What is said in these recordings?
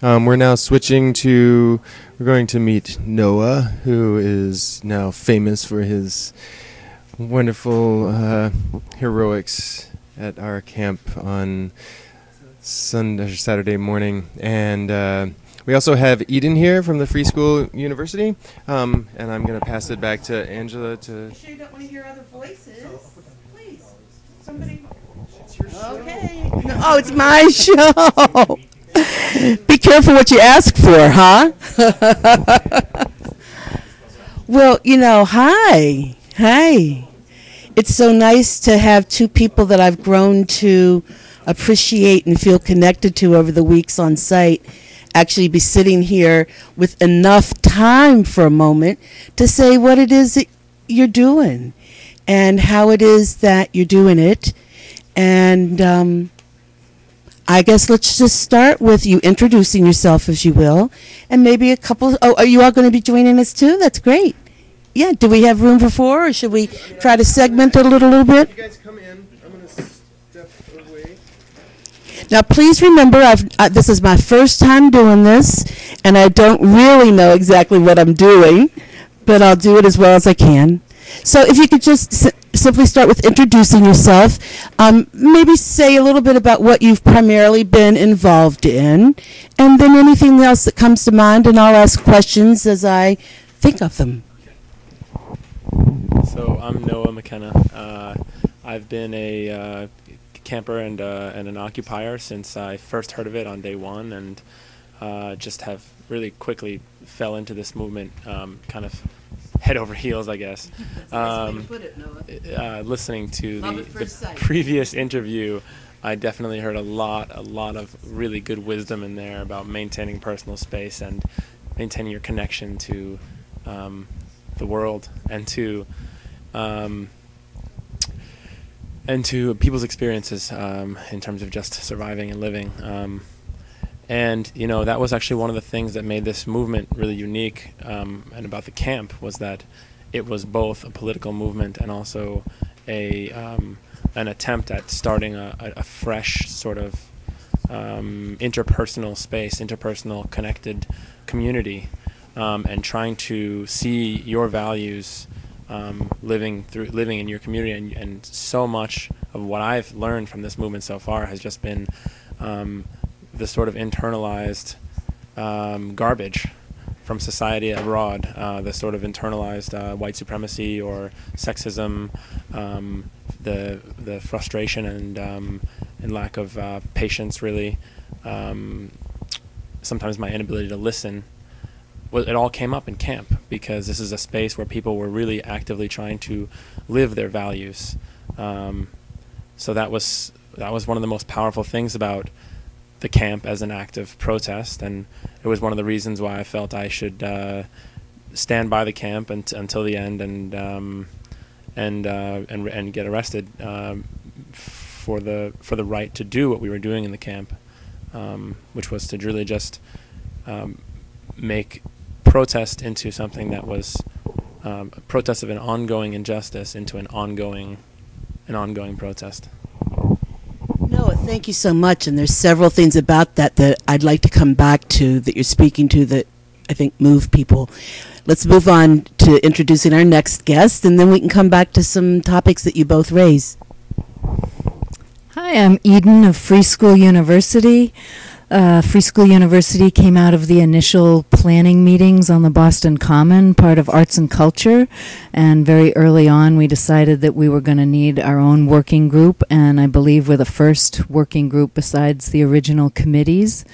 We're now switching to, we're going to meet Noah, who is now famous for his wonderful heroics at our camp on Saturday morning. And we also have Eden here from the Free School University. And I'm going to pass it back to Angela to... You sure you don't want to hear other voices? Please. Somebody... Okay. Oh, it's my show. Be careful what you ask for, huh? Well, hi. It's so nice to have two people that I've grown to appreciate and feel connected to over the weeks on site actually be sitting here with enough time for a moment to say what it is that you're doing and how it is that you're doing it. And I guess let's just start with you introducing yourself, if you will, and maybe a couple. Oh, are you all going to be joining us too? That's great. Yeah. Do we have room for four, or should we try to segment it a little bit? You guys come in. I'm going to step away. Now, please remember, this is my first time doing this, and I don't really know exactly what I'm doing, but I'll do it as well as I can. So if you could just simply start with introducing yourself, maybe say a little bit about what you've primarily been involved in, and then anything else that comes to mind, and I'll ask questions as I think of them. So I'm Noah McKenna. I've been a camper and an occupier since I first heard of it on day one, and just have really quickly fell into this movement, kind of head over heels, I guess. Listening to the previous interview, I definitely heard a lot of really good wisdom in there about maintaining personal space and maintaining your connection to the world and to people's experiences in terms of just surviving and living. And that was actually one of the things that made this movement really unique, and about the camp was that it was both a political movement and also an attempt at starting a fresh sort of interpersonal space, interpersonal connected community, and trying to see your values living in your community. And so much of what I've learned from this movement so far has just been the sort of internalized garbage from society abroad, the sort of internalized white supremacy or sexism, the frustration and lack of patience, really. Sometimes my inability to listen. Well, it all came up in camp because this is a space where people were really actively trying to live their values. So that was one of the most powerful things about the camp as an act of protest, and it was one of the reasons why I felt I should stand by the camp until the end and get arrested for the right to do what we were doing in the camp, which was to really just make protest into something that was a protest of an ongoing injustice into an ongoing protest. Noah, thank you so much. And there's several things about that I'd like to come back to that you're speaking to that I think move people. Let's move on to introducing our next guest, and then we can come back to some topics that you both raise. Hi, I'm Eden of Free School University. Free School University came out of the initial planning meetings on the Boston Common, part of Arts and Culture, and very early on we decided that we were going to need our own working group, and I believe we're the first working group besides the original committees.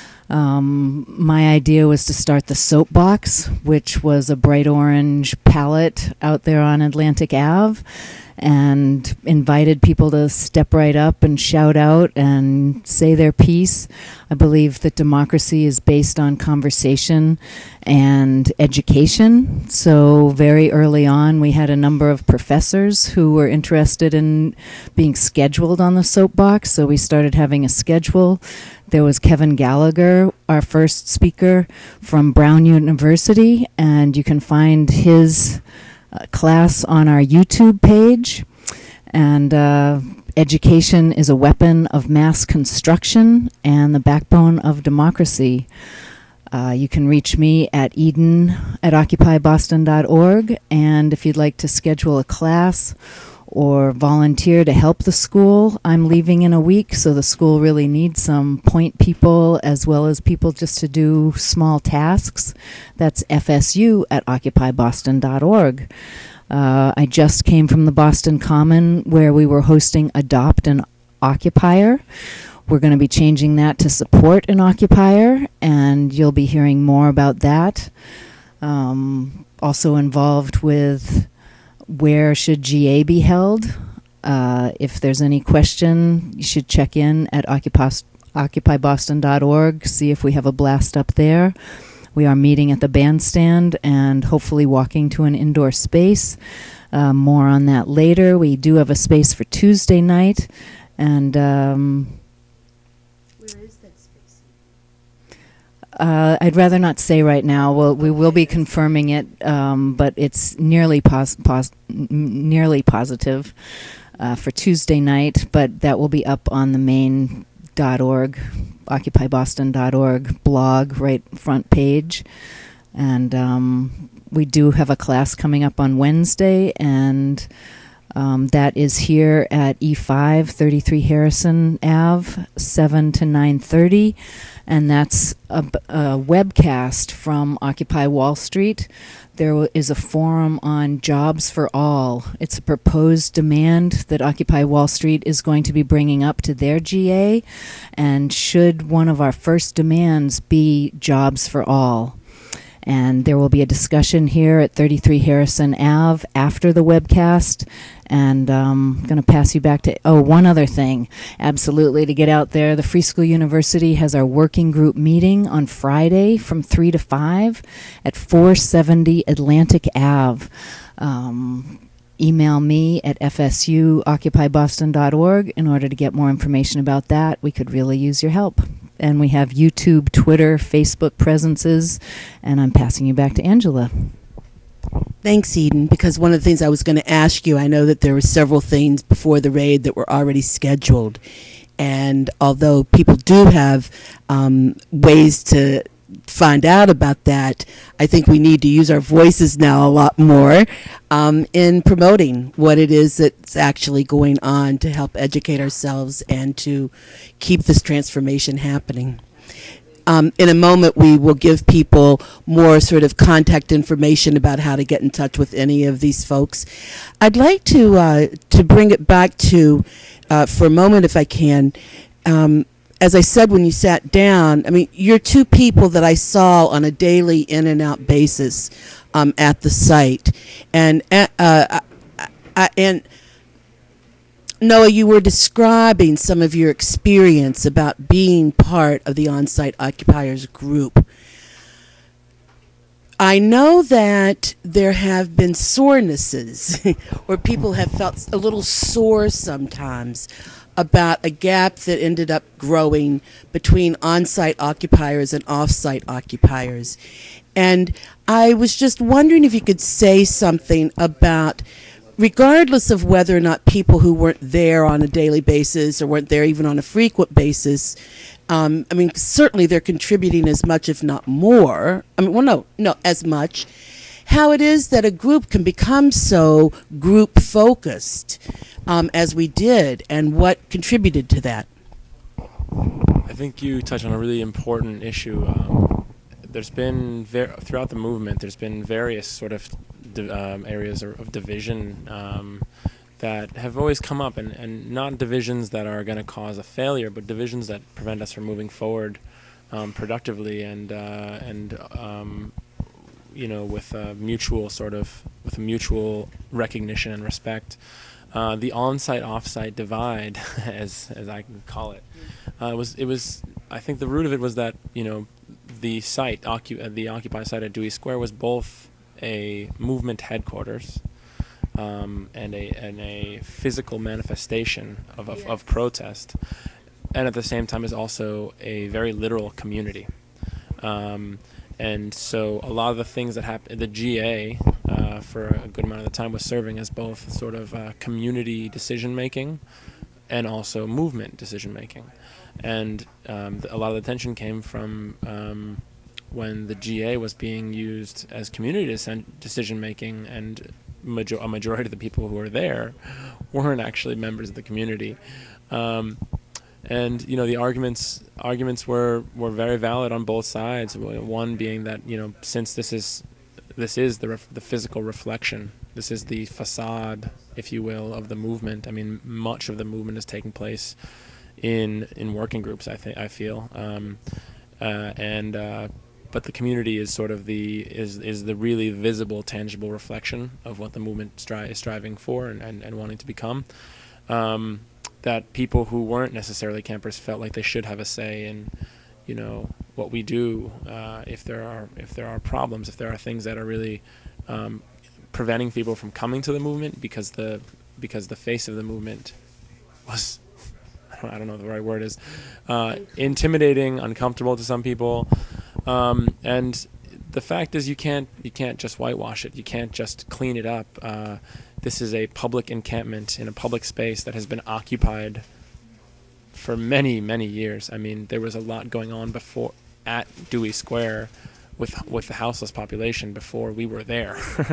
My idea was to start the Soapbox, which was a bright orange palette out there on Atlantic Ave, and invited people to step right up and shout out and say their piece. I believe that democracy is based on conversation and education. So very early on, we had a number of professors who were interested in being scheduled on the Soapbox. So we started having a schedule. There was Kevin Gallagher, our first speaker from Brown University, and you can find his class on our YouTube page. And education is a weapon of mass construction and the backbone of democracy. You can reach me at eden@occupyboston.org, and if you'd like to schedule a class or volunteer to help the school, I'm leaving in a week, so the school really needs some point people as well as people just to do small tasks. That's fsu@occupyboston.org. I just came from the Boston Common, where we were hosting Adopt an Occupier. We're going to be changing that to Support an Occupier, and you'll be hearing more about that. Also involved with where should GA be held. If there's any question, you should check in at occupyboston.org, see if we have a blast up there. We are meeting at the bandstand and hopefully walking to an indoor space. More on that later. We do have a space for Tuesday night, and Where is that space? I'd rather not say right now. Well, we will be confirming it, but it's nearly nearly positive for Tuesday night. But that will be up on the main.org, occupyboston.org blog, right front page. And we do have a class coming up on Wednesday, and that is here at E5, 33 Harrison Ave, 7 to 9:30. And that's a webcast from Occupy Wall Street. There is a forum on Jobs for All. It's a proposed demand that Occupy Wall Street is going to be bringing up to their GA. And should one of our first demands be Jobs for All? And there will be a discussion here at 33 Harrison Ave after the webcast. And I'm going to pass you back to, one other thing. Absolutely, to get out there, the Free School University has our working group meeting on Friday from 3 to 5 at 470 Atlantic Ave. Email me at fsu@occupyboston.org in order to get more information about that. We could really use your help. And we have YouTube, Twitter, Facebook presences. And I'm passing you back to Angela. Thanks, Eden, because one of the things I was going to ask you, I know that there were several things before the raid that were already scheduled. And although people do have ways to find out about that, I think we need to use our voices now a lot more in promoting what it is that's actually going on to help educate ourselves and to keep this transformation happening. In a moment, we will give people more sort of contact information about how to get in touch with any of these folks. I'd like to bring it back to, for a moment, if I can, as I said when you sat down, I mean, you're two people that I saw on a daily in and out basis at the site. And Noah, you were describing some of your experience about being part of the on-site occupiers group. I know that there have been sorenesses, or people have felt a little sore sometimes about a gap that ended up growing between on-site occupiers and off-site occupiers. And I was just wondering if you could say something about, regardless of whether or not people who weren't there on a daily basis or weren't there even on a frequent basis, I mean, certainly they're contributing as much, if not more. I mean, well, no, as much. How it is that a group can become so group-focused as we did, and what contributed to that. I think you touched on a really important issue. There's been, throughout the movement, there's been various sort of areas of division that have always come up, and not divisions that are going to cause a failure, but divisions that prevent us from moving forward productively and with a mutual recognition and respect. The on-site off-site divide, as I can call it, was I think the root of it was that the site, the Occupy site at Dewey Square, was both a movement headquarters and a physical manifestation of protest, and at the same time is also a very literal community. And so a lot of the things that happened, the GA for a good amount of the time was serving as both sort of community decision making and also movement decision making. And a lot of the tension came from when the GA was being used as community decision making, and a majority of the people who were there weren't actually members of the community. And the arguments were very valid on both sides. One being that since this is the physical reflection, this is the facade, if you will, of the movement. I mean, much of the movement is taking place in working groups. I feel, but the community is sort of is the really visible, tangible reflection of what the movement is striving for and wanting to become. That people who weren't necessarily campers felt like they should have a say in, what we do. If there are problems, if there are things that are really preventing people from coming to the movement because the face of the movement was, I don't know what the right word is, intimidating, uncomfortable to some people, and the fact is you can't just whitewash it. You can't just clean it up. This is a public encampment in a public space that has been occupied for many, many years. I mean, there was a lot going on before at Dewey Square with the houseless population before we were there.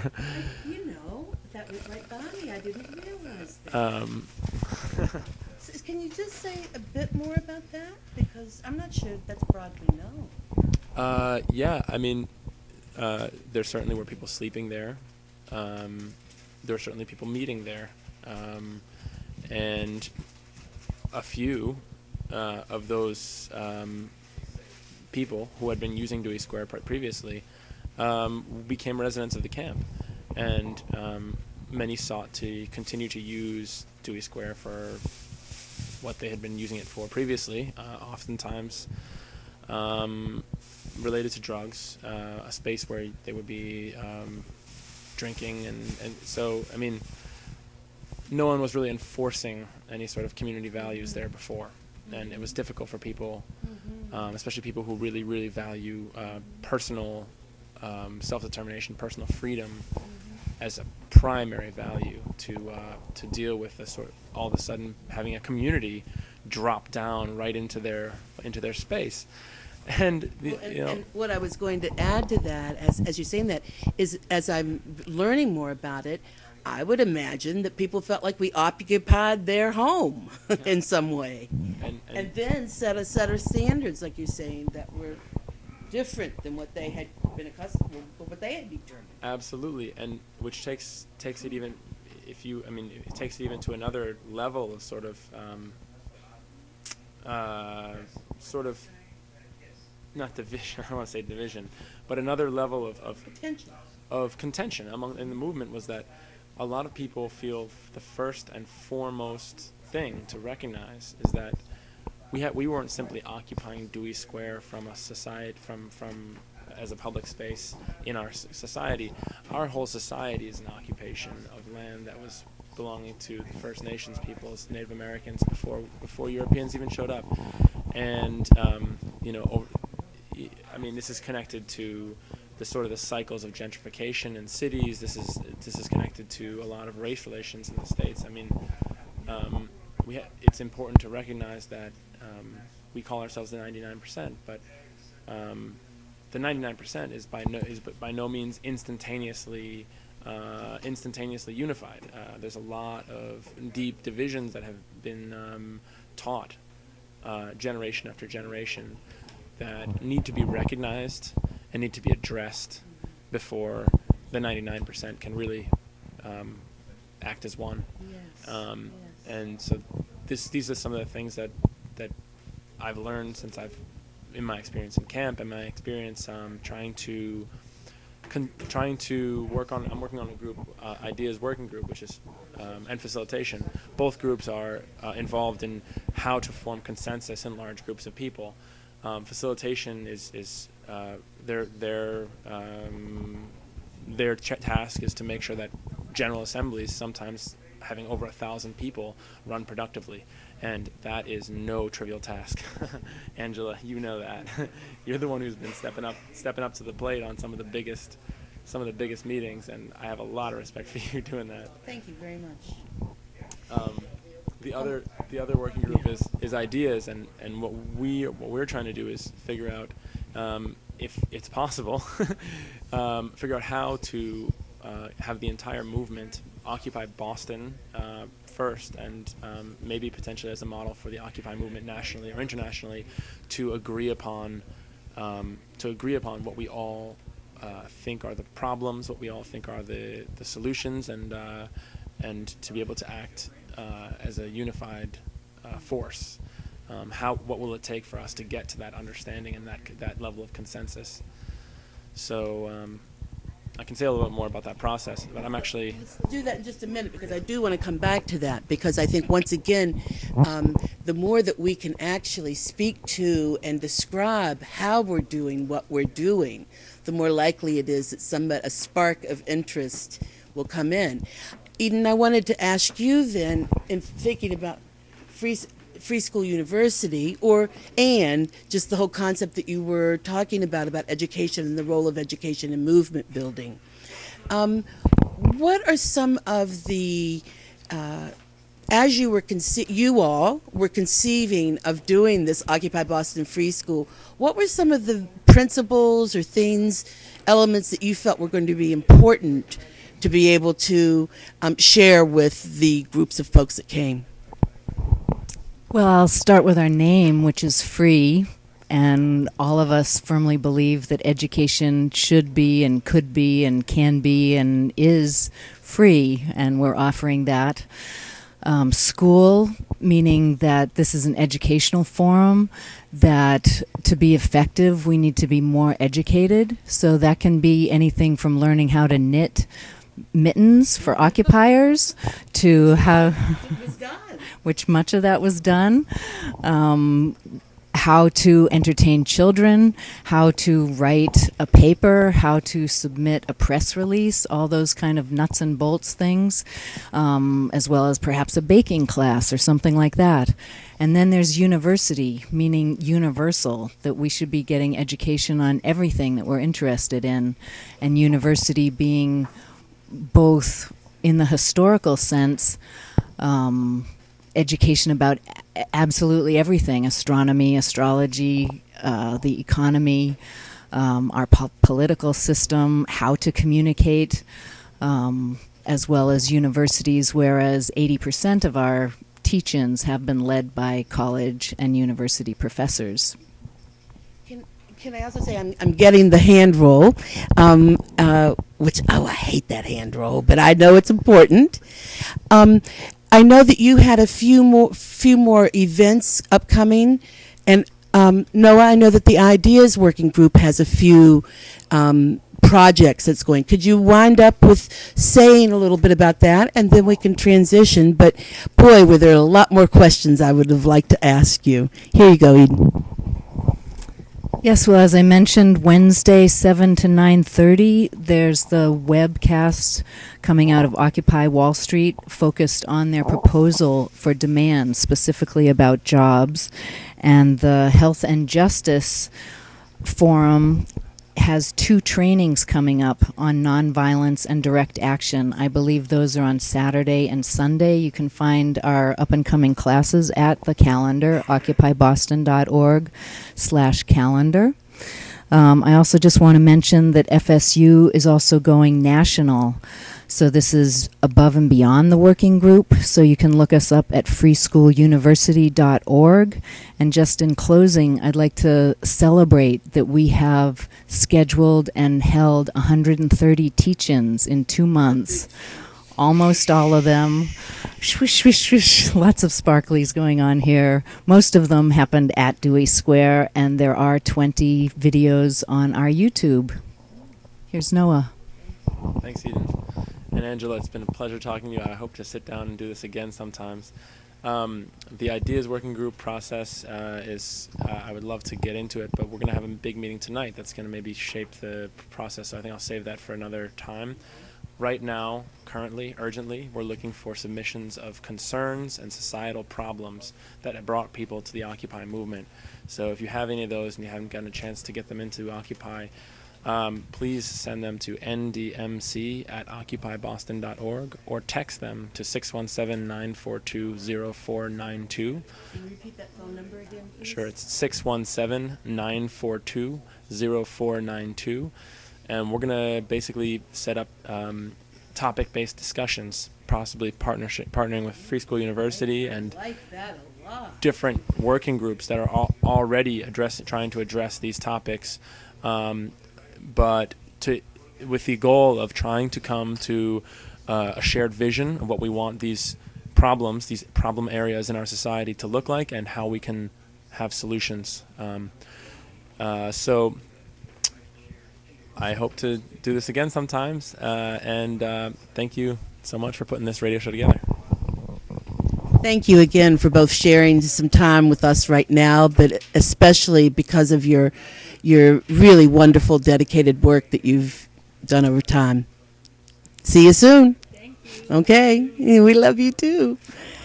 That went right by me. I didn't realize that. Can you just say a bit more about that? Because I'm not sure if that's broadly known. Yeah, I mean, there certainly were people sleeping there. There were certainly people meeting there. And a few of those people who had been using Dewey Square previously became residents of the camp. And many sought to continue to use Dewey Square for what they had been using it for previously, oftentimes related to drugs, a space where they would be drinking, and so, I mean, no one was really enforcing any sort of community values there before, and it was difficult for people, especially people who really, really value personal self-determination, personal freedom as a primary value, to deal with the sort of all of a sudden having a community drop down right into their space. And what I was going to add to that, as you're saying that, is as I'm learning more about it, I would imagine that people felt like we occupied their home in some way, and then set a set of standards, like you're saying, that were different than what they had been accustomed to, or what they had determined. Absolutely, and which takes it even, it takes it even to another level of sort of not division. I don't want to say division, but another level of contention in the movement was that a lot of people feel the first and foremost thing to recognize is that we weren't simply occupying Dewey Square from a society from as a public space in our society. Our whole society is an occupation of land that was belonging to the First Nations peoples, Native Americans, before Europeans even showed up, and this is connected to the sort of the cycles of gentrification in cities. This is connected to a lot of race relations in the States. I mean, it's important to recognize that we call ourselves the 99%, but the 99% is by no means instantaneously unified. There's a lot of deep divisions that have been taught generation after generation that need to be recognized and need to be addressed before the 99% can really act as one. Yes. And so these are some of the things that I've learned since in my experience in camp and my experience trying to work on. I'm working on a group, ideas working group, which is and facilitation. Both groups are involved in how to form consensus in large groups of people. Facilitation is their task is to make sure that general assemblies, sometimes having over 1,000 people, run productively, and that is no trivial task. Angela, you know that. You're the one who's been stepping up to the plate on some of the biggest meetings, and I have a lot of respect for you doing that. Thank you very much. the other working group is ideas, and what we're trying to do is figure out if it's possible, figure out how to have the entire movement occupy Boston first, and maybe potentially as a model for the Occupy movement nationally or internationally, to agree upon what we all think are the problems, what we all think are the solutions, and to be able to act as a unified force. What will it take for us to get to that understanding and that level of consensus? So I can say a little bit more about that process, but I'm actually... Let's do that in just a minute, because I do want to come back to that, because I think, once again, the more that we can actually speak to and describe how we're doing what we're doing, the more likely it is that a spark of interest will come in. Eden, I wanted to ask you then, in thinking about Free School University, and just the whole concept that you were talking about education and the role of education in movement building. What are some of the, as you all were conceiving of doing this Occupy Boston Free School, what were some of the principles or elements that you felt were going to be important to be able to share with the groups of folks that came? Well, I'll start with our name, which is free, and all of us firmly believe that education should be and could be and can be and is free, and we're offering that. School, meaning that this is an educational forum, that to be effective we need to be more educated, so that can be anything from learning how to knit mittens for occupiers to how... which much of that was done, how to entertain children, how to write a paper, how to submit a press release, all those kind of nuts and bolts things, as well as perhaps a baking class or something like that. And then there's university, meaning universal, that we should be getting education on everything that we're interested in, and university being both in the historical sense, education about absolutely everything: astronomy, astrology, the economy, our political system, how to communicate, as well as universities, whereas 80% of our teach-ins have been led by college and university professors. Can I also say I'm getting the hand roll, which, I hate that hand roll, but I know it's important. I know that you had a few more events upcoming, and Noah, I know that the Ideas Working Group has a few projects that's going. Could you wind up with saying a little bit about that, and then we can transition? But boy, were there a lot more questions I would have liked to ask you. Here you go, Eden. Yes, well, as I mentioned, Wednesday, 7 to 9:30, there's the webcast coming out of Occupy Wall Street, focused on their proposal for demands, specifically about jobs. And the Health and Justice Forum has 2 trainings coming up on nonviolence and direct action. I believe those are on Saturday and Sunday. You can find our up-and-coming classes at the calendar, occupyboston.org/calendar. I also just want to mention that FSU is also going national. So this is above and beyond the working group. So you can look us up at freeschooluniversity.org. And just in closing, I'd like to celebrate that we have scheduled and held 130 teach-ins in 2 months. Almost all of them. Swish, swish, swish. Lots of sparklies going on here. Most of them happened at Dewey Square, and there are 20 videos on our YouTube. Here's Noah. Thanks, Eden. And Angela, it's been a pleasure talking to you. I hope to sit down and do this again sometimes. The Ideas Working Group process is, I would love to get into it, but we're going to have a big meeting tonight that's going to maybe shape the process, so I think I'll save that for another time. Right now, currently, urgently, we're looking for submissions of concerns and societal problems that have brought people to the Occupy movement. So if you have any of those and you haven't gotten a chance to get them into Occupy, please send them to ndmc@occupyboston.org or text them to 617-942-0492. Can you repeat that phone number again, please? Sure, it's 617-942-0492. And we're going to basically set up topic-based discussions, possibly partnering with Free School University and I like that a lot. different working groups that are already trying to address these topics, but with the goal of trying to come to a shared vision of what we want these problem areas in our society to look like and how we can have solutions. So I hope to do this again sometimes, and thank you so much for putting this radio show together. Thank you again for both sharing some time with us right now, but especially because of your really wonderful, dedicated work that you've done over time. See you soon. Thank you. Okay. We love you too.